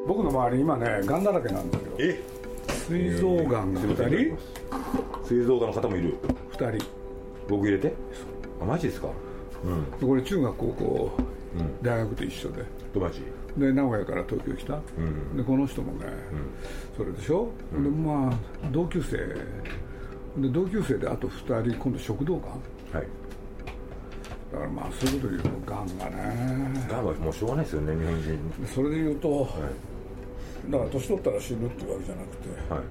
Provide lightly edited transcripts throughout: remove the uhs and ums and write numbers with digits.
僕の周り今ねがんだらけなんですよ。膵臓がんが2人、 膵臓がんの方もいる。 2人僕入れて。あ、マジですか。 これ中学高校、大学と一緒でどマジで名古屋から東京来た、でこの人もね、それでしょ、でまあ同級生であと2人今度食道がん、 はい。 だからまあそういうことで言うとがんがね、 がんはもうしょうがないですよね、日本人。 それで言うと、だから年取ったら死ぬっていうわけじゃなくて、 はい。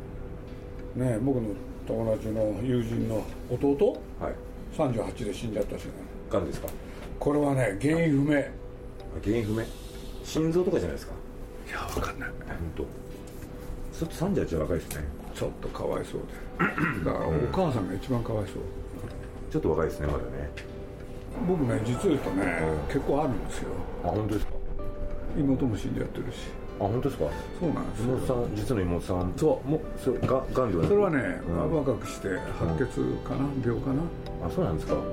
ね、僕の友達の友人の弟、 はい。 38で死んじゃったしね。 がんですか。 これはね原因不明。 原因不明。心臓とかじゃないですか。 いや分かんない。 本当。ちょっと38は若いですね。 ちょっとかわいそうで、だからお母さんが一番かわいそう。 ちょっと若いですね、まだね。 僕ね実を言うとね、結構あるんですよ。 あ、本当ですか。 妹も死んじゃってるし。 あ、本当ですか。 そうなんですよ。 妹さん、実の妹さんそうもそれがんではなく。 それはね、若くして白血かな、病かな。 あ、そうなんですか。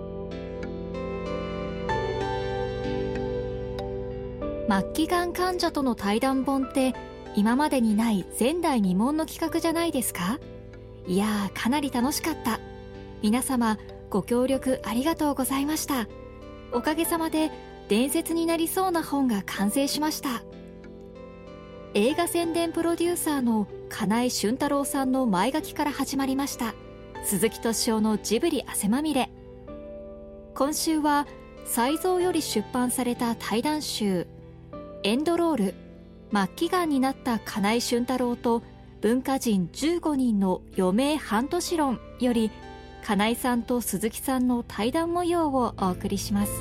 末期がん患者との対談本って今までにない前代未聞の企画じゃないですか。いやー、かなり楽しかった。皆様ご協力ありがとうございました。おかげさまで伝説になりそうな本が完成しました。映画宣伝プロデューサーの金井俊太郎さんの前書きから始まりました鈴木敏夫のジブリ汗まみれ。今週は才蔵より出版された対談集エンドロール、末期がんになった金井俊太郎と文化人15人の余命半年論より金井さんと鈴木さんの対談模様をお送りします。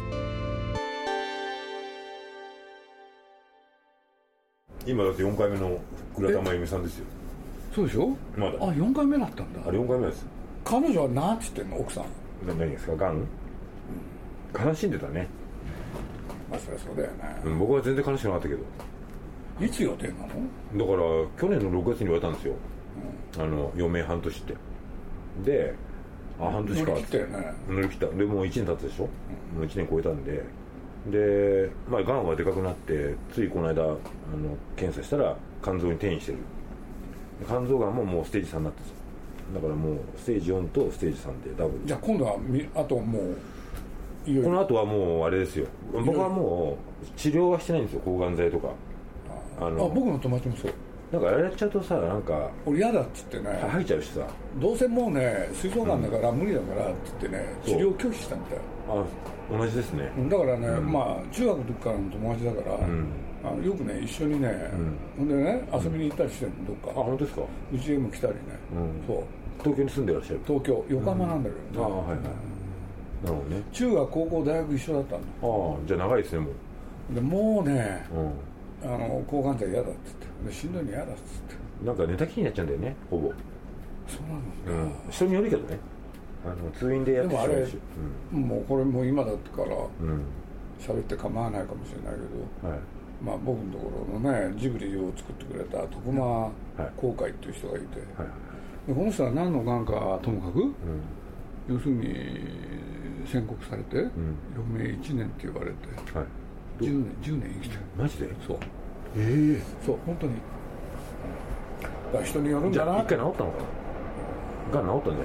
今だって4回目の倉田真由美さんですよ。 そうでしょ。 まだ。 あ、4回目だったんだ。 あれ4回目です。 彼女は何て言ってんの、奥さん。 何ですか、がん、悲しんでたね。 まあそりゃそうだよね、 僕は全然悲しくなかったけど。 いつ予定なの。 だから去年の6月に言われたんですよ、余命半年って。で、あ、半年か。 乗り切ったよね。 乗り切った。でもう1年経つでしょ、もう1年超えたんで、で、まあ、がんはでかくなって、ついこの間検査したら肝臓に転移してる。肝臓がんももうステージ3になってる。だからもうステージ4とステージ3でダブル。 じゃあ今度はあともういよいよこの後はもうあれですよ。僕はもう治療はしてないんですよ、抗がん剤とか。 僕の友達もそう。 なんかやっちゃうとさ、なんか俺嫌だっつってね、 吐いちゃうしさ、 どうせもうね膵臓がんだから無理だからっつってね、治療拒否したみたい。 あ、同じですね。 だからね、まあ中学の時からの友達だから、よくね一緒にね、ほんでね遊びに行ったりしてるの、どっか。 あ、本当ですか。 うちへも来たりね、そう東京に住んでらっしゃる。 東京、横浜なんだけど、 ああ、はいはい。なるほどね。 中学高校大学一緒だったんだ。 ああ、じゃあ長いですね、もう。 でもうね、抗がん剤嫌だっつって、でしんどいの嫌だっつって、 なんか寝たきりになっちゃうんだよね、ほぼ。 そうなの、 人によるけどね。通院でやってしまうし。 もうこれもう今だったから喋って構わないかもしれないけど、まあ僕のところのねジブリを作ってくれた徳間航海っていう人がいて、でこの人は何のがんかともかく、要するに宣告されて、余命1年って言われて、10年生きてる。 マジで。 そう、そう本当に。だから人によるんだな。 じゃあ一回治ったのかな。がん治ったんじゃない。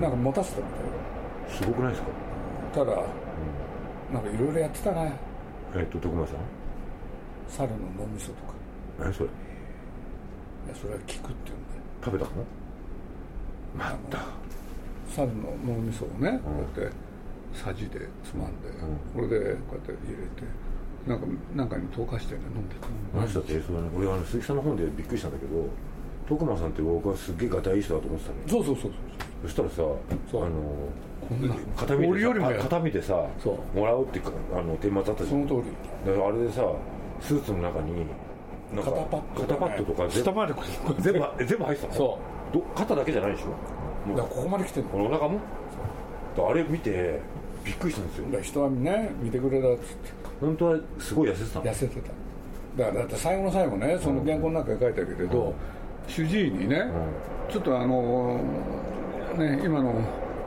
なんか持たせたみたい。 すごくないですか。 ただ、なんかいろいろやってたね。 徳間さん。 猿の脳みそとか。 何それ。いや、それは効くって言うんだよ。 食べたの。また猿の脳みそをね、こうやってさじでつまんで、これでこうやって入れてなんかに溶かしてね、飲んでた。 マジだって。それね、俺鈴木さんの本でびっくりしたんだけど、徳間さんって僕はすっげえガタイいい人だと思ってたの。 そうそしたらさ、 こんな片見てさもらうっていうか顛末あったじゃん。 その通り。 あれでさ、スーツの中になんか肩パッドとか下まで全部入ってたの。そう肩だけじゃないでしょ。 だからここまで来てるの。 お腹も。あれ見てびっくりしたんですよ。 人はね見てくれたっつって。 本当はすごい痩せてたの。 痩せてた。だって最後の最後ね、その原稿の中に書いてあるけれど、主治医にね、ちょっと今の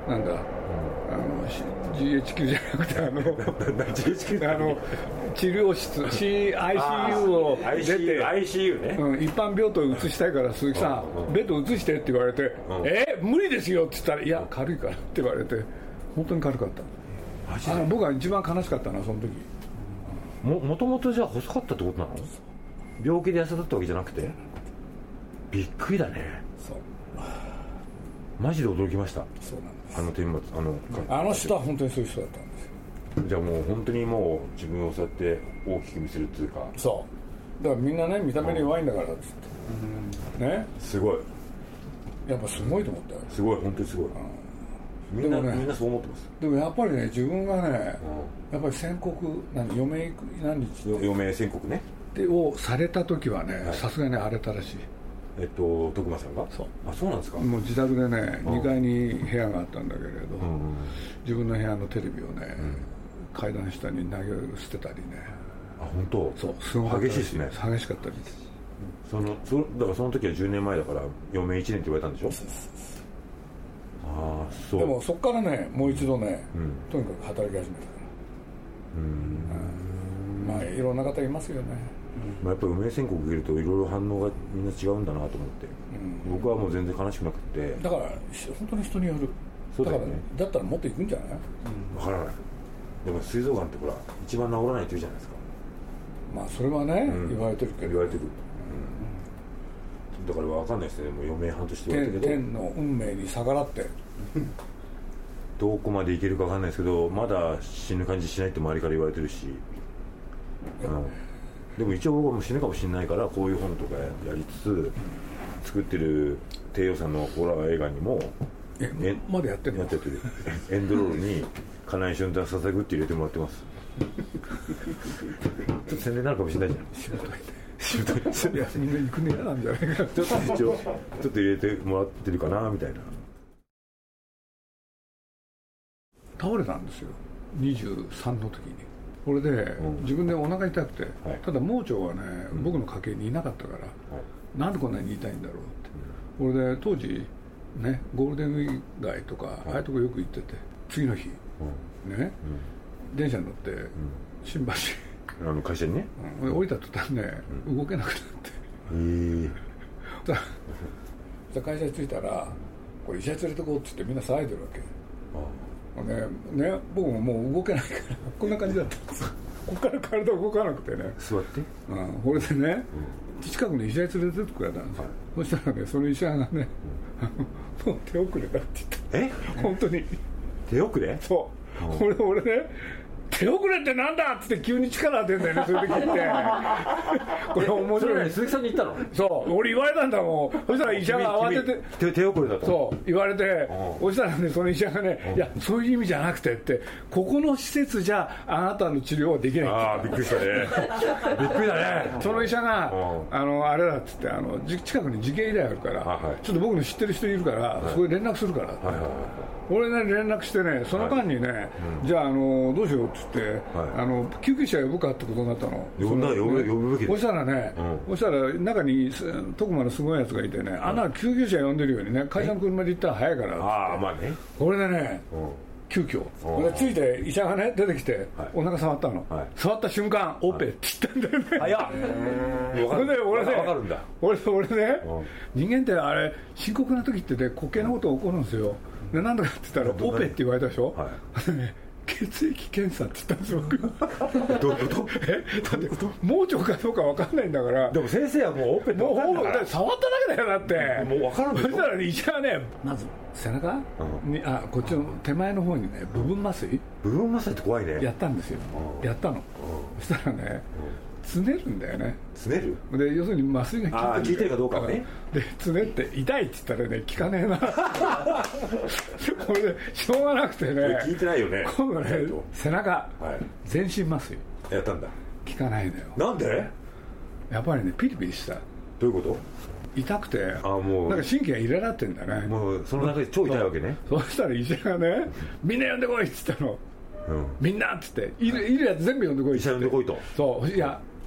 なんだ、GHQ じゃなくて GHQ 治療室 ICU を出て ICU ね、 一般病棟を移したいから鈴木さん、ベッド移してって言われて、無理ですよって言ったら、いや軽いからって言われて、本当に軽かった。僕は一番悲しかったな、その時。 もともとじゃあ細かったってことなの？病気で痩せたってわけじゃなくて？びっくりだね。そうマジで驚きました。 そうなんです。 あの人は本当にそういう人だったんですよ。 じゃあもう本当にもう自分をそうやって大きく見せるっていうか。 そうだからみんなね、見た目に弱いんだからっつって、ね、すごい、やっぱすごいと思ったよ。 すごい、本当にすごい、みんなそう思ってます。 でもやっぱりね、自分がね、やっぱり宣告、余命何日余命宣告ねをされた時はね、さすがに荒れたらしい。 徳間さんが？そうなんですか。 もう自宅でね、2階に部屋があったんだけれど、自分の部屋のテレビをね、階段下に投げ捨てたりね。 本当？ そう、すごい激しいですね。 激しかったり。 だからその時は10年前だから余命1年って言われたんでしょ？そう。 でもそこからね、もう一度ね、とにかく働き始めたから。まあいろんな方いますよね。 やっぱり余命宣告受けるといろいろ反応がみんな違うんだなと思って、僕はもう全然悲しくなくて。 だから本当に人による。 そうだよね。 だからもっといくんじゃない？ 分からない。でも膵臓がんってほら一番治らないって言うじゃないですか。 まあそれはね、言われてるけど。 言われてる。だから分かんないですね。もう余命半年って言われてるけど。 天の運命に逆らってどこまでいけるか分かんないですけど、まだ死ぬ感じしないって周りから言われてるし、でも一応僕はもう死ぬかもしれないから、こういう本とかやりつつ、作ってる低予算のホラー映画にもまだやってるの？ やってる。エンドロールに金井俊太捧ぐって入れてもらってます。ちょっと宣伝になるかもしれないじゃん。 いや、みんな行くの嫌なんじゃないか。 ちょっと一応ちょっと入れてもらってるかなみたいな。 倒れたんですよ、23の時に。これで、自分でお腹痛くて、ただ盲腸はね、僕の家系にいなかったから、なんでこんなに痛いんだろうって。これで当時ね、ゴールデンウィーク街とか、ああいうとこよく行ってて、次の日、ね、電車に乗って新橋会社にね、 降りた途端ね、動けなくなって、会社に着いたら、これ医者に連れてこうって言ってみんな騒いでるわけ。僕ももう動けないからこんな感じだったんですよ。ここから体動かなくてね、 座って、 これでね、近くに医者に連れてってくれたんですよ。そしたらね、その医者がね、もう手遅れだって言った。本当に手遅れ？ そう、俺ね、手遅れってなんだって急に力当てんだよね、そういう時って。これ面白い。 鈴木さんに言ったの？ そう、俺言われたんだもん。そしたら医者が慌てて手遅れだと。 そう言われて、そしたらね、その医者がね、いやそういう意味じゃなくてって、ここの施設じゃあなたの治療はできないって。 びっくりしたね。びっくりだね。 その医者があれだっつって、近くに慈恵医大あるから、ちょっと僕の知ってる人いるからそこで連絡するから。俺ね、連絡してね、その間にね、じゃあどうしようっつって、救急車呼ぶかってことになったの。 呼ぶべき。 そしたらね、そしたら中に徳間のすごいやつがいてね、あんな救急車呼んでるようにね、会社の車で行ったら早いからまあね。 これでね、急遽ついて医者がね出てきて、お腹触ったの。触った瞬間オペって言ったんだよね。 早っ。 それで俺ね、 分かるんだ。 俺ね、人間ってあれ深刻な時ってね、滑稽なこと起こるんですよ。でなんだかって言ったらオペって言われたでしょ。血液検査って言ったんですよ、僕。 どういうこと？ だって盲腸かどうか分かんないんだから。 でも先生はもうオペって分かんないから、 触っただけだよ。だってもう分かるんですよ。 そしたら、ね、医者がね、まず背中に、こっちの手前の方にね、部分麻酔って怖いね。 やったんですよ。やったの。そしたらね、つねるんだよね。 つねる？ で要するに麻酔が効いてるかどうかはね。 でつねって痛いって言ったらね、効かねえな。これでしょうがなくてね。 効いてないよね。 今度ね、背中、全身麻酔やったんだ。 効かないのよ。 なんで？ やっぱりね、ピリピリした。 どういうこと？ 痛くて、 もうなんか神経が入れらってんだね。 もうその中で超痛いわけね。 そうしたら医者がね、みんな呼んでこいって言ったの。みんなって言って、いるやつ全部呼んでこいって。 医者呼んでこいと。 そう、いや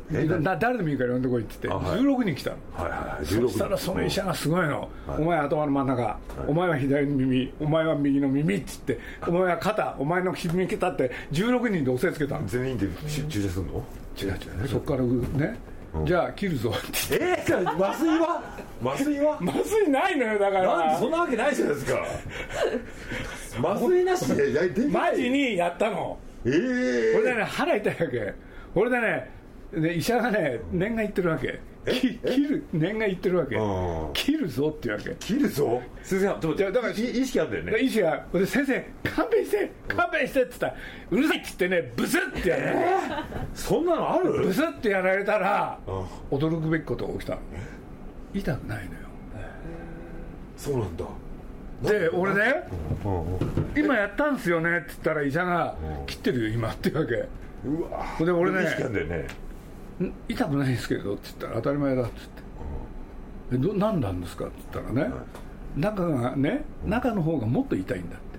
誰でもいいから呼んでこいって言って16人来たの、そしたらその医者がすごいの、お前は頭の真ん中、お前は左の耳、お前は右の耳って言って、お前は肩、お前の耳肩って16人で押さえつけたの。 全員で注射するの？ 違う、そこからね、じゃあ切るぞって言って。 麻酔ないのよ。だからなんでそんなわけないじゃないですか。麻酔なしでマジにやったの。これでね、腹痛いわけ。これでね、医者がね、念が言ってるわけ。念が言ってるわけ。切るぞって言うわけ。 切るぞ。先生、だから意識あるんだよね。 医師がで、先生勘弁してって言ったら、うるさいって言ってね、ブスってやる。 そんなのある？ ブスってやられたら驚くべきことが起きた。痛くないのよ。そうなんだ。で俺ね、今やったんですよねって言ったら、医者が切ってるよ今って言うわけ。うわ。で俺ね、痛くないですけどって言ったら、当たり前だって言って、何なんですかって言ったらね、中がね、中の方がもっと痛いんだって、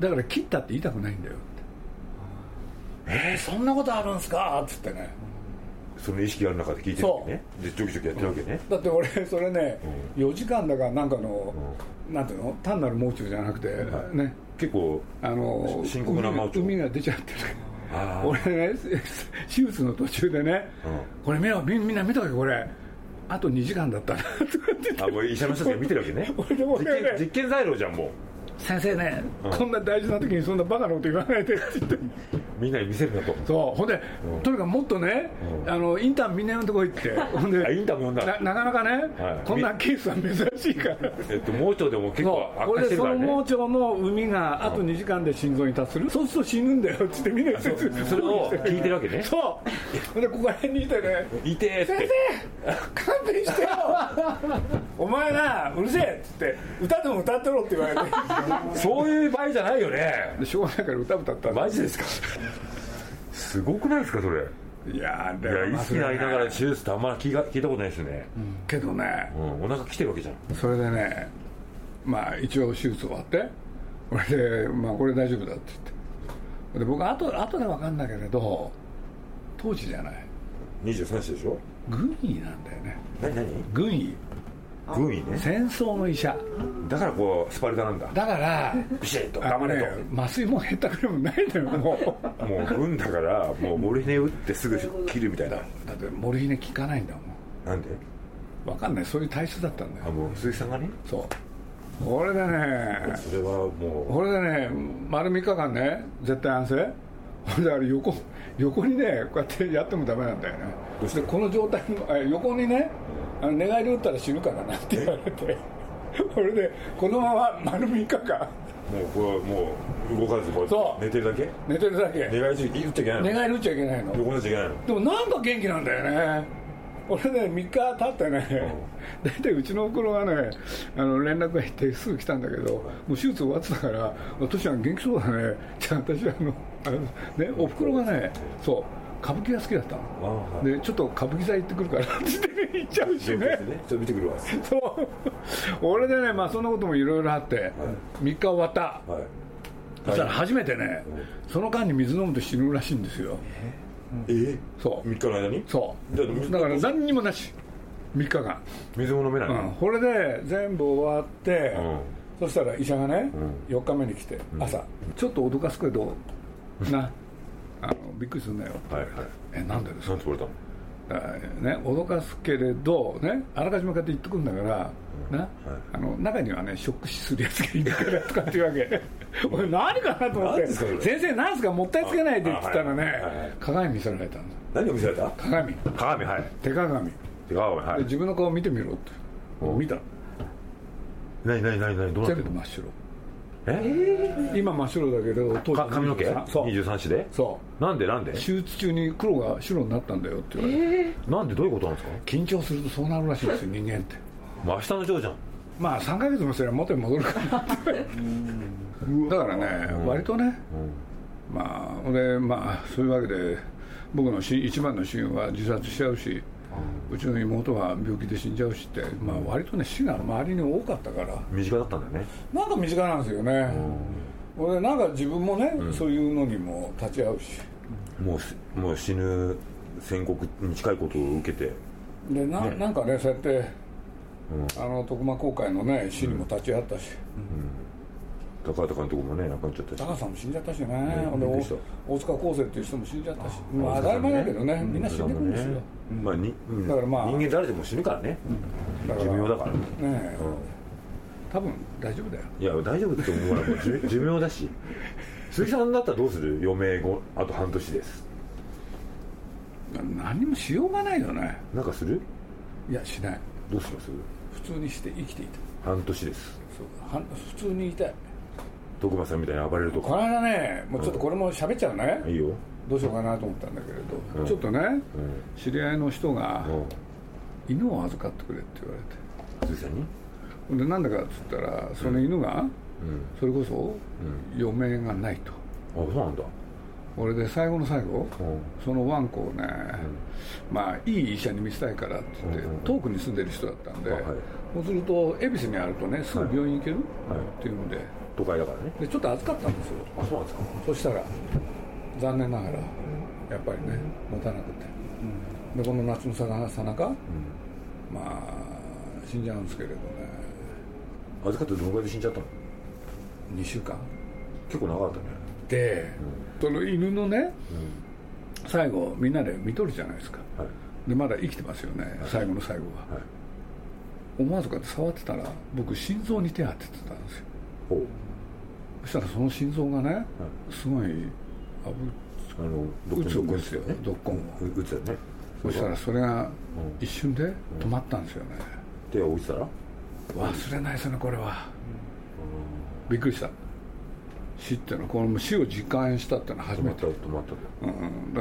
だから切ったって痛くないんだよって。そんなことあるんですかって言ってね、 その意識がある中で聞いてるわけね。でジョキジョキやってるわけね。 だって俺それね、4時間だからなんかの、なんていうの、単なる盲腸じゃなくてね、 結構深刻な盲腸、 海が出ちゃってる。俺ね、手術の途中でね、これみんな見とけ、これあと2時間だったなとかって言って、 もう医者の人たちが見てるわけね。実験材料じゃん。もう先生ね、こんな大事な時にそんなバカなこと言わないでって言ってみんなに見せるなと。 そう、ほんで、とにかくもっとね、インターンみんな呼んでこいって。ほんでインターンも呼んだ。 なかなかね、こんなケースは珍しいから。 盲腸でも結構悪化してるからね。 その盲腸の海があと2時間で心臓に達する、そうすると死ぬんだよって言ってみんなそれを聞いてるわけね。 そうで、ここら辺にいてね、 いてーって、 先生勘弁してよお前な、うるせえって言って、歌でも歌ってろって言われてそういう場合じゃないよね。 でしょうがないから歌ったんだ。 マジですか？すごくないですかそれ。 いや意識ありながら手術ってあんまり聞いたことないですよね。 けどね、 お腹来てるわけじゃん。 それでね、まあ一応手術終わって、これでまあこれ大丈夫だって言って、で僕後で分かんないけれど、当時じゃない、 23歳でしょ。 軍医なんだよね。 何？ 軍医ね、戦争の医者だからこうスパルタなんだ。 だからビシッと頑張れと、 麻酔もへったくれもないのよ。もう軍だからもうモルヒネ打ってすぐ切るみたいな。 だってモルヒネ効かないんだもん。 なんで？ 分かんない、そういう体質だったんだよ。 もう鈴木さんがね。 そうこれでね、 それはもうこれでね、丸3日間ね、絶対安静。だから横にね、こうやってやってもダメなんだよね。そしてこの状態の横にね、寝返り打ったら死ぬからなって言われて、これでこのまま丸3日間もう動かずこう寝てるだけ。 寝てるだけ。 寝返り打っちゃいけないの。 寝返り打っちゃいけないの。 横になっちゃいけないの。 でもなんか元気なんだよね。俺ね、3日経ってね、大体うちのおふくろがね、連絡が入ってすぐ来たんだけど、もう手術終わってたから、私は元気そうだね。じゃあ私ね、おふくろがね、そう歌舞伎が好きだったの。でちょっと歌舞伎座行ってくるからって言っちゃうしね。 ちょっと見てくるわ。 そう俺でね、まあそんなこともいろいろあって、3日終わった、そしたら初めてね、その間に水飲むと死ぬらしいんですよ。そう 3日の間に。 そうだから何にもなし、3日間水も飲めない、 これで全部終わって、そしたら医者がね、4日目に来て朝、ちょっと脅かすけどな、びっくりするんだよ。なんでですか。 なんて言われたの。 ね、脅かすけれどね、あらかじめこうやって言ってくるんだから、中にはね、ショック死するやつがいるからとかっていうわけ俺何かなと思って、先生何すかもったいつけないでって言ったらね、鏡見せられたんだ。 何を見せられた？鏡、はい、 手鏡、 はい、 自分の顔見てみろって見た。 何どうなってる？ 全部真っ白。今真っ白だけど、当時髪の毛23子で。 そうなんで手術中に黒が白になったんだよって言われて。 なんで、どういうことなんですか？ 緊張するとそうなるらしいですよ、人間って。 明日のジョーじゃん。 まあ3ヶ月もすれば元に戻るからだからね、割とね、まあそういうわけで、僕の一番の親友は自殺しちゃうし、うちの妹は病気で死んじゃうしって、まあ割とね、死が周りに多かったから。 身近だったんだよね。 なんか身近なんですよね。俺なんか自分もね、そういうのにも立ち会うし、 もう死ぬ宣告に近いことを受けてでなんかねそうやって、徳間公会のね死にも立ち会ったし、 高畑監督もね亡くなっちゃったし、 高さんも死んじゃったしね、大塚康生っていう人も死んじゃったし、まあ当たり前だけどね、みんな死んでくるんですよ。 だからまあ人間誰でも死ぬからね、寿命だからね。 多分大丈夫だよ。 いや大丈夫って思うのは寿命だし鈴木さんだったらどうする？余命後あと半年です。 何もしようがないよね。 なんかする？ いやしない。 どうします？ 普通にして生きていた。 半年です。 そう普通にいたい。 徳間さんみたいに暴れるとか。 この間ねもうちょっとこれも喋っちゃうね、 いいよ。 どうしようかなと思ったんだけれど、ちょっとね、知り合いの人が、犬を預かってくれって言われて、 鈴木さんに？ でなんだかっつったらその犬が、それこそ、余命がないと。 あ、そうなんだ。 俺で最後の最後、そのワンコをね、まあいい医者に見せたいからって言って、遠くに住んでる人だったんで、そうすると恵比寿にあるとねすぐ病院行ける、っていうので都会だからね。 でちょっと預かったんですよ。 あ、そうなんですか。 そしたら残念ながらやっぱりね持たなくて、でこの夏のさなか、まあ死んじゃうんですけれどね。 預かってどのぐらいで死んじゃったの ？2週間。 結構長かったね。 で、その犬のね、最後みんなで見とるじゃないですか、でまだ生きてますよね、最後の最後は、思わずこうやって触ってたら僕心臓に手当ててたんですよ。そしたらその心臓がね、すごい打つんですよ、ドッコンを打つよね。 そしたらそれが一瞬で止まったんですよね。 手が置いてたら忘れないですよねこれは。びっくりした。死っていうのはこの死を実感したっていうのは初めて。 止まった、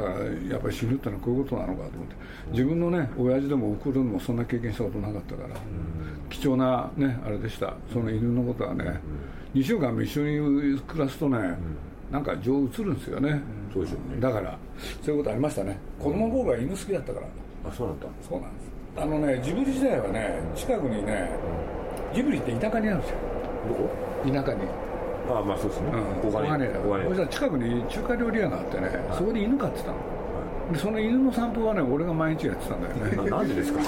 だからやっぱり死ぬってのはこういうことなのかと思って、自分のね親父でも送るのもそんな経験したことなかったから、貴重なねあれでした。その犬のことはね、2週間も一緒に暮らすとね、なんか情移るんですよね。 そうですよね。 だからそういうことありましたね。子供の頃は犬好きだったから。 あ、そうなんだ。 そうなんです。ジブリ時代はね近くにね、ジブリって田舎にあるんですよ。 どこ？ 田舎に。 ああ、まあそうですね。 小金井だ。そしたら近くに中華料理屋があってね、そこで犬飼ってたの。でその犬の散歩はね俺が毎日やってたんだよね。 なんでですか？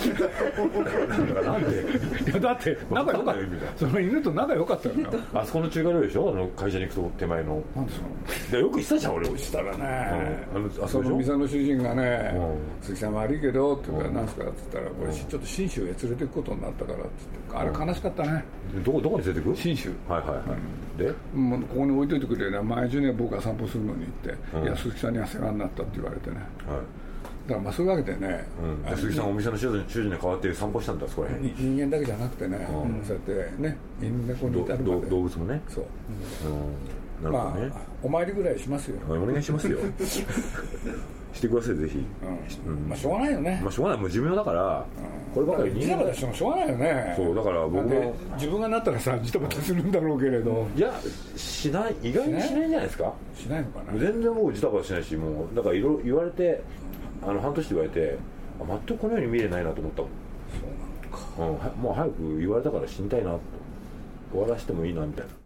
なんで？ いやだって仲良かった。その犬と仲良かったのよ。 あそこの中華料理でしょ？会社に行くと手前の。 なんでその？ よく言ってたじゃん俺。 したらね、その店の主人がね、鈴木さん悪いけどって言うからなんすかって言ったら、これちょっと信州へ連れて行くことになったからって言って、あれ悲しかったね。 どこに連れて行く？信州。 で、 もうここに置いといてくれね、毎日ね僕が散歩するのに行って、いや鈴木さんには世話になったって言われてね。だからまあそういうわけでね、 鈴木さんお店の主人に代わって散歩したんだそこら辺に。 人間だけじゃなくてね、そうやってね犬猫に至るまで動物もね。そう。 まあお参りぐらいしますよ。 お願いしますよ。してくださいぜひ。 まあしょうがないよね。 まあしょうがない、もう寿命だからこればかりジタバタしてもしょうがないよね。 そうだから僕も自分がなったらさジタバタするんだろうけれど、 いやしない、意外にしないんじゃないですか。 しないのかな。 全然もうジタバタしないし、もうだからいろいろ言われて半年って言われて全くこのように見れないなと思ったもん。そうなのか。もう早く言われたから死にたいなと、終わらせてもいいなみたいな。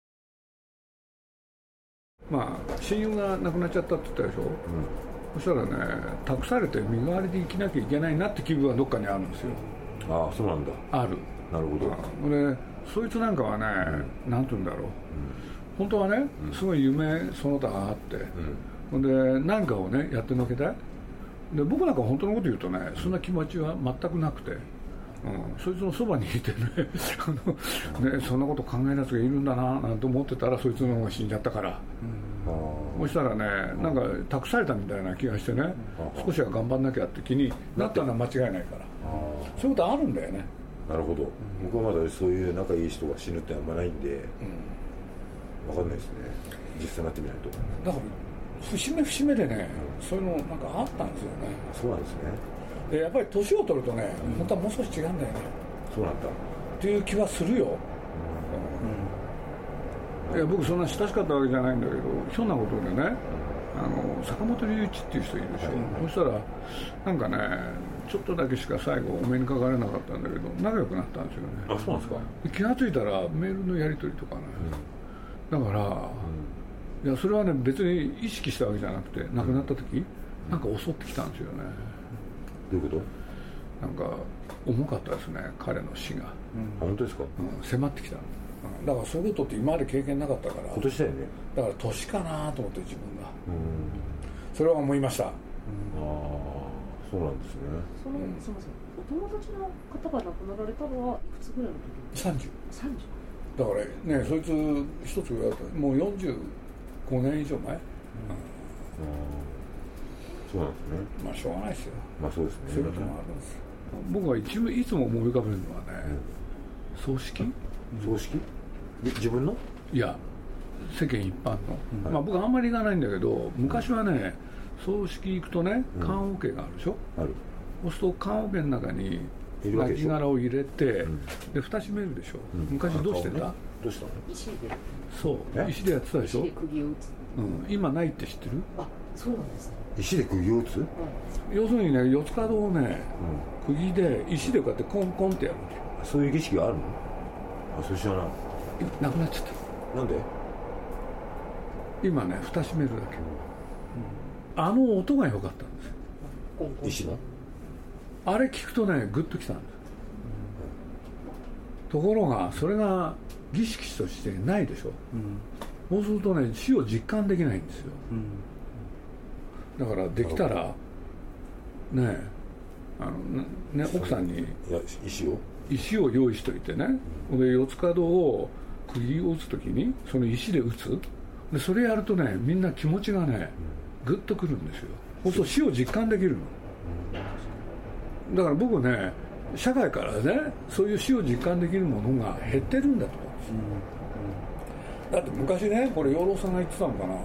まあ親友が亡くなっちゃったって言ったでしょ、そしたらね託されて身代わりで生きなきゃいけないなって気分はどっかにあるんですよ。 ああそうなんだ。 ある。なるほど。でそいつなんかはね、なんて言うんだろう、本当はねすごい夢その他があって、で何かをねやってのけたい。で僕なんか本当のこと言うとねそんな気持ちは全くなくて、そいつのそばにいてねねそんなこと考えるやつがいるんだななんて思ってたらそいつの方が死んじゃったから、そしたらねなんか託されたみたいな気がしてね、少しは頑張んなきゃって気になったのは間違いないから、そういうことあるんだよね。 なるほど。僕はまだそういう仲いい人が死ぬってあんまないんで、分かんないですね、実際になってみないと。 だから節目でね、そういうのなんかあったんですよね。 そうなんですね。 でやっぱり年を取るとね、本当はもう少し違うんだよね。 そうなんだっていう気はするよ。いや僕そんな親しかったわけじゃないんだけど、ひょんなことでね、坂本龍一っていう人いるでしょ、そしたらなんかねちょっとだけしか最後お目にかかれなかったんだけど仲良くなったんですよね。 あ、そうなんですか。 気がついたらメールのやり取りとかね、だから、いやそれはね別に意識したわけじゃなくて亡くなった時、 なんか襲ってきたんですよね。 どういうこと？ なんか重かったですね、彼の死が。 本当ですか？ 迫ってきた。だからそういうことって今まで経験なかったから。 今年だよね。 だから年かなと思って自分が。それは思いました。 そうなんですね。 そもそもお友達の方が亡くなられたのはいくつぐらいの時 ？30。だからね、そいつ一つ言われたもう45年以上前。 そうなんですね。 まあしょうがないですよ。 まあそうですね。 そういうこともあるんですよ。僕はいつも思い浮かべるのはね、葬式？ 葬式？自分の？ いや、世間一般の。まあ僕あんまり行かないんだけど、昔はね、葬式行くとね、棺桶があるでしょ。 ある。 そうすると棺桶の中に亡骸を入れて、で蓋閉めるでしょ。昔どうしてた？ どうしたの？ 石で。 そう、石でやってたでしょ。 石で釘を打つ。 今ないって知ってる？ あ、そうなんですね。 石で釘を打つ？ 要するにね、四つ角をね、釘で石でこうやってコンコンってやるんですよ。 そういう儀式があるの？あ、それ知らない。 なくなっちゃった。 なんで？ 今ね、蓋閉めるだけ。あの音が良かったんですよ。 石の？ あれ聞くとね、グッときたんです。ところがそれが儀式としてないでしょ。そうするとね、死を実感できないんですよ。だからできたらね、奥さんに石を用意しといてね、で四つ角を釘を打つときにその石で打つ。でそれやるとね、みんな気持ちがねグッとくるんですよ。そうすると死を実感できるの。だから僕ね、社会からね、そういう死を実感できるものが減ってるんだと思うんですよ。だって昔ね、これ養老さんが言ってたのかな、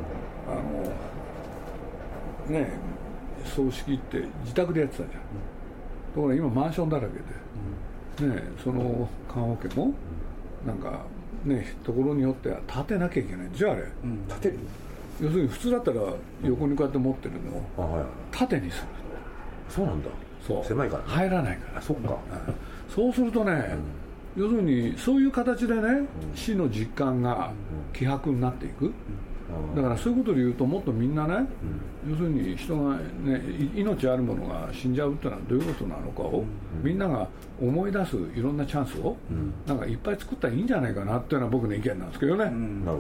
ね、葬式って自宅でやってたじゃん。ところが今マンションだらけで、ね、その棺桶もなんかね、ところによっては立てなきゃいけない。じゃああれ、 立てる？ 要するに普通だったら横にこうやって持ってるのを縦にする。 そうなんだ。 そう、 狭いから、ね、 入らないから。 そっか。 そうするとね、要するにそういう形でね、死の実感が希薄になっていく。だからそういうことで言うと、もっとみんなね、要するに人がね、命あるものが死んじゃうってのはどういうことなのかを、みんなが思い出すいろんなチャンスを、なんかいっぱい作ったらいいんじゃないかなっていうのは僕の意見なんですけどね。なるほど。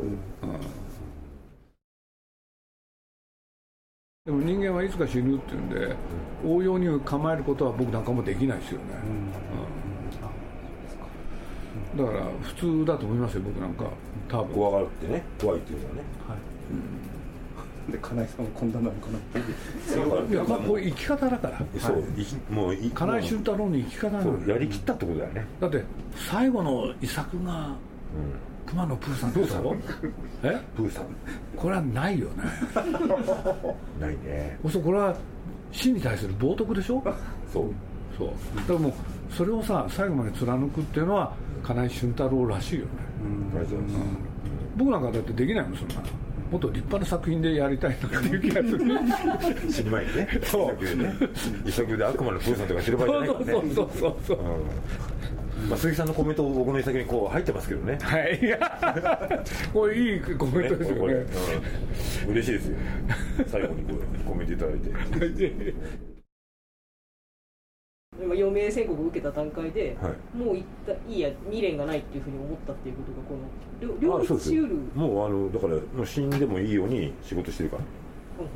でも人間はいつか死ぬっていうんで、応用に構えることは僕なんかもできないですよね。だから普通だと思いますよ、僕なんか。多分怖がるってね、怖いっていうのはね。はい。 で、金井さんはこんななのかなっていう。 いや、まあ、こういう生き方だから。 そう、もう金井俊太郎の生き方なの。 やりきったってことだよね。 だって最後の遺作が熊野プーさんでしょ。 プーさん。 これはないよね。 ないね。 そう、これは死に対する冒涜でしょ。そう。そう。だからもうそれをさ、最後まで貫くっていうのは金井俊太郎らしいよね。僕なんかだってできないもん、そんな。もっと立派な作品でやりたいなっていう気がする。 死ぬ前にね。そう遺作で悪魔のプーさんとか知る場合じゃないからね。そう。まあ、鈴木さんのコメント僕の遺作にこう入ってますけどね。はい。これいいコメントですよね。 嬉しいですよ。最後にこうコメントいただいて。 余命宣告を受けた段階で、もういいや、未練がないっていうふうに思ったっていうことがこの両立しうる。 もうだからもう死んでもいいように仕事してるから。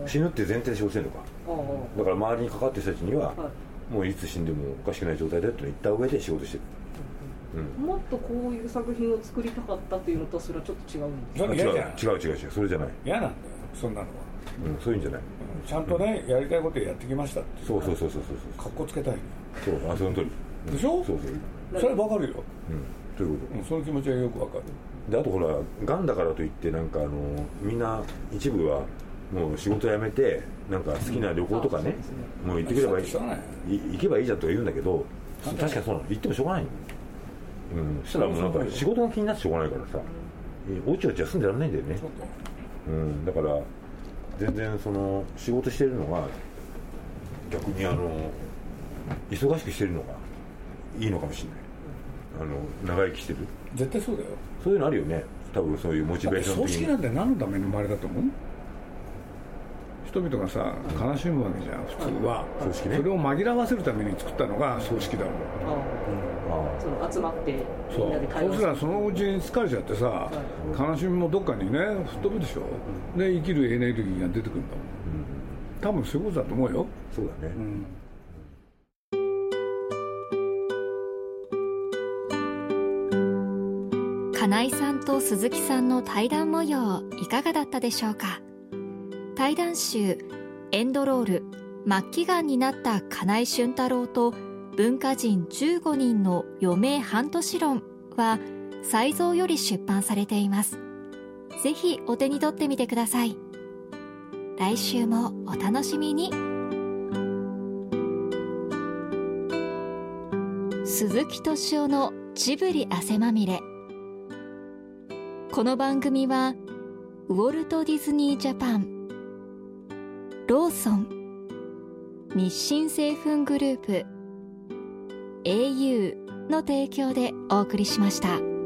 死ぬって前提で仕事してるのか。だから周りにかかってる人たちには、もういつ死んでもおかしくない状態だと言った上で仕事してる。 もっとこういう作品を作りたかったというのとそれはちょっと違うんですか？ 違うそれじゃない。 嫌なんだよ、そんなのは。 そういうんじゃない。 ちゃんとね、やりたいことやってきましたって。そう。かっこつけたい。 そう、その通り。 でしょ？そう。それはわかるよ。 ということ。 その気持ちはよくわかる。 で、あとほら、がんだからといってなんかみんな一部はもう仕事辞めてなんか好きな旅行とかね、もう行ってくればいい、行けばいいじゃんとか言うんだけど、確かにそうなの。行ってもしょうがないの。そしたらもうなんか仕事が気になってしょうがないからさ、おちおちは住んでらんないんだよね。だから全然その仕事してるのが逆に忙しくしてるのがいいのかもしれない。長生きしてる。絶対そうだよ。そういうのあるよね。多分そういうモチベーション的に。葬式なんて何のために生まれたと思う？ 人々がさ悲しむわけじゃん普通は、 葬式ね、 それを紛らわせるために作ったのが葬式だもん。 その集まってみんなで会話する。 そうしたらそのうちに疲れちゃってさ、悲しみもどっかにね吹っ飛ぶでしょ、で生きるエネルギーが出てくるんだもん、多分そういうことだと思うよ。 そうだね、 金井さんと鈴木さんの対談模様いかがだったでしょうか。対談集エンドロール末期がんになった金井俊太郎と文化人15人の余命半年論は才蔵より出版されています。ぜひお手に取ってみてください。来週もお楽しみに。鈴木敏夫のジブリ汗まみれ。この番組はウォルト・ディズニー・ジャパン、ローソン、日清製粉グループ、au の提供でお送りしました。